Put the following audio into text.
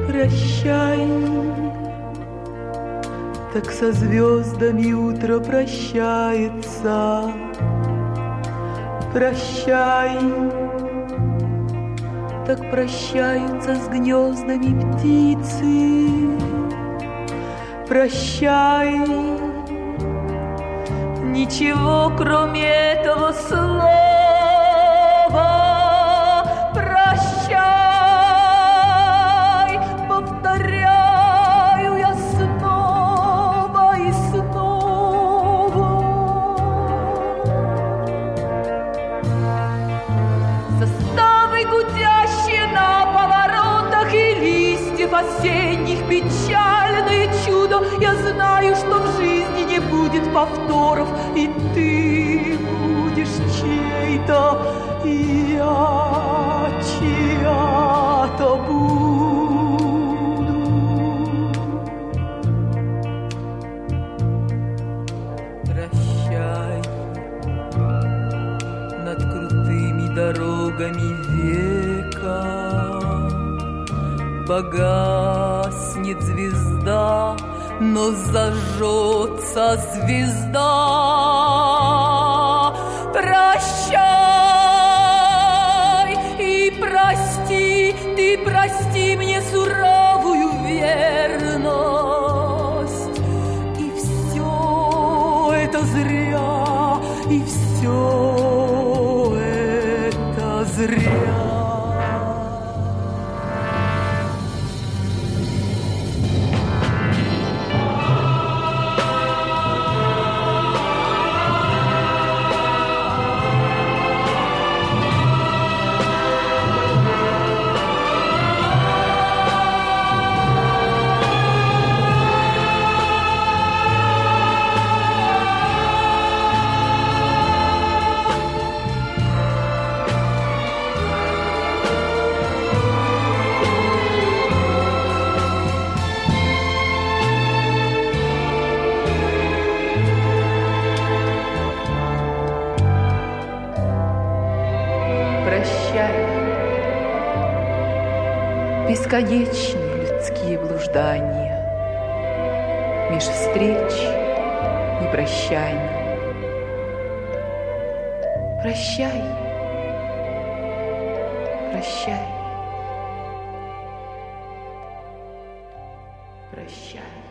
Прощай, так со звездами утро прощается. Прощай, так прощаются с гнездами птицы. Прощай, ничего кроме этого слова. Прощай, повторяю я снова и снова. Составы, гудящие на поворотах, и листьев осенних печальное чудо. Я знаю, что в жизни не будет повторов, и ты будешь чей-то, и я чья-то буду. Прощай, над крутыми дорогами века погаснет звезда, но зажжется звезда. Прощай и прости, ты прости мне суровую верность. И все это зря, и все это зря. Прощай, бесконечные людские блуждания, меж встреч и прощаний. Прощай, прощай, прощай.